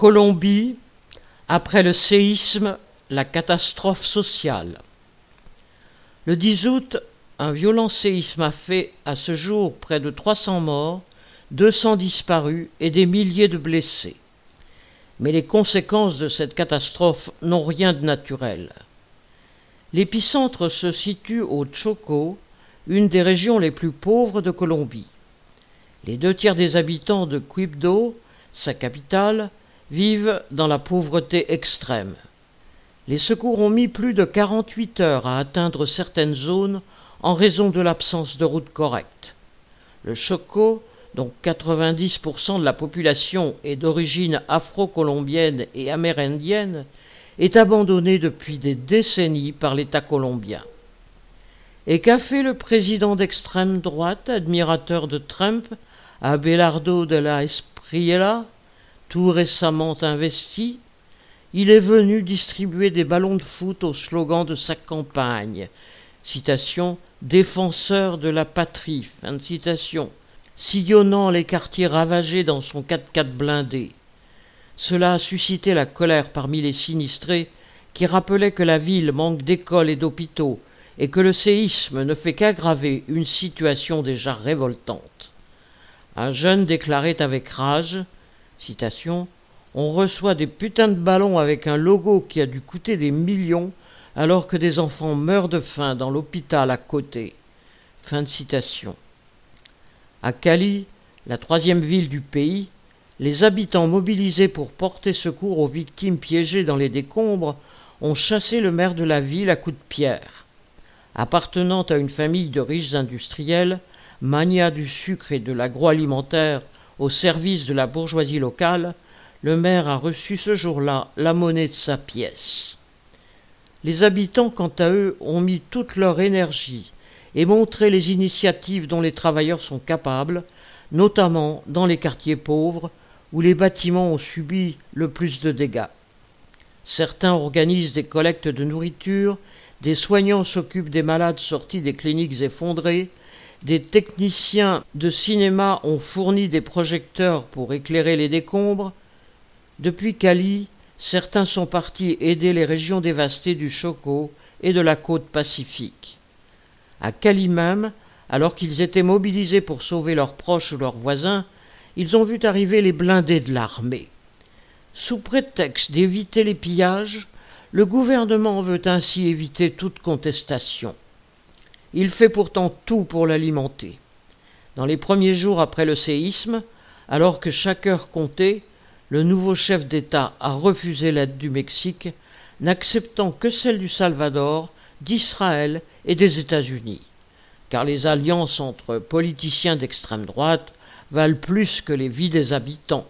Colombie, après le séisme, la catastrophe sociale. Le 10 août, un violent séisme a fait à ce jour près de 300 morts, 200 disparus et des milliers de blessés. Mais les conséquences de cette catastrophe n'ont rien de naturel. L'épicentre se situe au Chocó, une des régions les plus pauvres de Colombie. Les 2/3 des habitants de Quibdó, sa capitale, vivent dans la pauvreté extrême. Les secours ont mis plus de 48 heures à atteindre certaines zones en raison de l'absence de routes correctes. Le Chocó, dont 90% de la population est d'origine afro-colombienne et amérindienne, est abandonné depuis des décennies par l'État colombien. Et qu'a fait le président d'extrême droite, admirateur de Trump, Abelardo de la Espriella, tout récemment investi? Il est venu distribuer des ballons de foot au slogan de sa campagne. Citation, « Défenseur de la patrie », fin de citation, sillonnant les quartiers ravagés dans son 4x4 blindé. Cela a suscité la colère parmi les sinistrés qui rappelaient que la ville manque d'écoles et d'hôpitaux et que le séisme ne fait qu'aggraver une situation déjà révoltante. Un jeune déclarait avec rage, citation, « On reçoit des putains de ballons avec un logo qui a dû coûter des millions alors que des enfants meurent de faim dans l'hôpital à côté. » Fin de citation. À Cali, la 3e ville du pays, les habitants mobilisés pour porter secours aux victimes piégées dans les décombres ont chassé le maire de la ville à coups de pierre. Appartenant à une famille de riches industriels, magnat du sucre et de l'agroalimentaire au service de la bourgeoisie locale, le maire a reçu ce jour-là la monnaie de sa pièce. Les habitants, quant à eux, ont mis toute leur énergie et montré les initiatives dont les travailleurs sont capables, notamment dans les quartiers pauvres où les bâtiments ont subi le plus de dégâts. Certains organisent des collectes de nourriture, des soignants s'occupent des malades sortis des cliniques effondrées, des techniciens de cinéma ont fourni des projecteurs pour éclairer les décombres. Depuis Cali, certains sont partis aider les régions dévastées du Chocó et de la côte pacifique. À Cali même, alors qu'ils étaient mobilisés pour sauver leurs proches ou leurs voisins, ils ont vu arriver les blindés de l'armée. Sous prétexte d'éviter les pillages, le gouvernement veut ainsi éviter toute contestation. Il fait pourtant tout pour l'alimenter. Dans les premiers jours après le séisme, alors que chaque heure comptait, le nouveau chef d'État a refusé l'aide du Mexique, n'acceptant que celle du Salvador, d'Israël et des États-Unis, car les alliances entre politiciens d'extrême droite valent plus que les vies des habitants.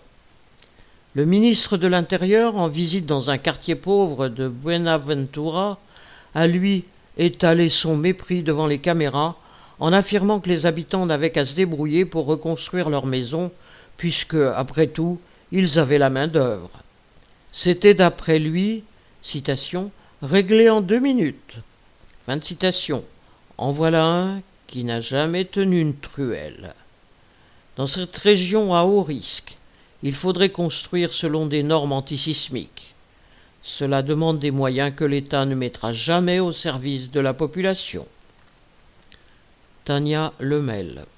Le ministre de l'Intérieur, en visite dans un quartier pauvre de Buenaventura, a lui étalé son mépris devant les caméras en affirmant que les habitants n'avaient qu'à se débrouiller pour reconstruire leur maison, puisque, après tout, ils avaient la main-d'œuvre. C'était d'après lui, citation, réglé en 2 minutes. Fin de citation. En voilà un qui n'a jamais tenu une truelle. Dans cette région à haut risque, il faudrait construire selon des normes antisismiques. Cela demande des moyens que l'État ne mettra jamais au service de la population. Tania Lemel.